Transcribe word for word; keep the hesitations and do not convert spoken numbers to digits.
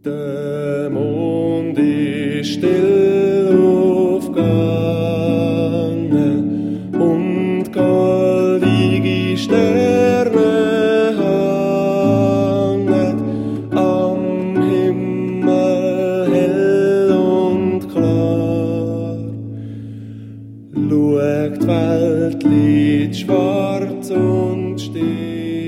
Der Mond ist still aufgegangen und goldige Sterne hangen am Himmel hell und klar. Schaut, die Welt liegt schwarz und still.